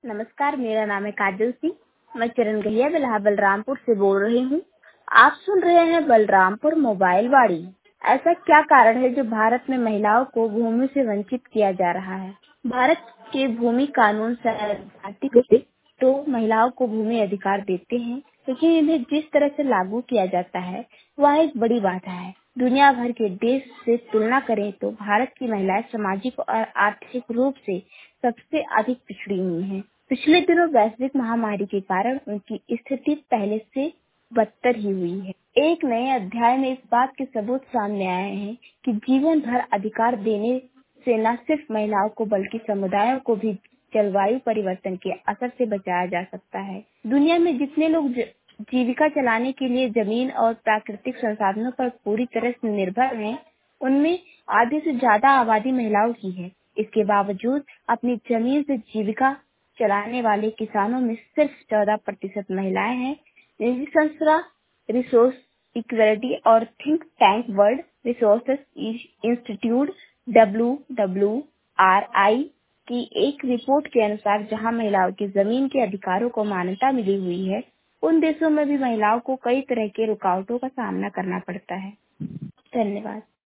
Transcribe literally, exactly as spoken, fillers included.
नमस्कार, मेरा नाम है काजल सिंह। मैं चरण गहिया बिल्हा बलरामपुर से बोल रही हूँ। आप सुन रहे हैं बलरामपुर मोबाइल वाड़ी। ऐसा क्या कारण है जो भारत में महिलाओं को भूमि से वंचित किया जा रहा है? भारत के भूमि कानून सैद्धांतिक रूप से तो महिलाओं को भूमि अधिकार देते हैं, लेकिन इन्हें जिस तरह से लागू किया जाता है वह एक बड़ी बाधा है। दुनिया भर के देश से तुलना करें तो भारत की महिलाएं सामाजिक और आर्थिक रूप से सबसे अधिक पिछड़ी हुई हैं। पिछले दिनों वैश्विक महामारी के कारण उनकी स्थिति पहले से बदतर ही हुई है। एक नए अध्याय में इस बात के सबूत सामने आए हैं कि जीवन भर अधिकार देने से न सिर्फ महिलाओं को बल्कि समुदायों को भी जलवायु परिवर्तन के असर से बचाया जा सकता है। दुनिया में जितने लोग जीविका चलाने के लिए जमीन और प्राकृतिक संसाधनों पर पूरी तरह से निर्भर हैं, उनमें आधे से ज्यादा आबादी महिलाओं की है। इसके बावजूद अपनी जमीन से जीविका चलाने वाले किसानों में सिर्फ चौदह प्रतिशत महिलाएं हैं। निजी संस्था रिसोर्स इक्वलिटी और think tank world resources institute W W R I की एक रिपोर्ट के अनुसार जहां महिलाओं की जमीन के अधिकारों को मान्यता मिली हुई है, उन देशों में भी महिलाओं को कई तरह के रुकावटों का सामना करना पड़ता है। धन्यवाद।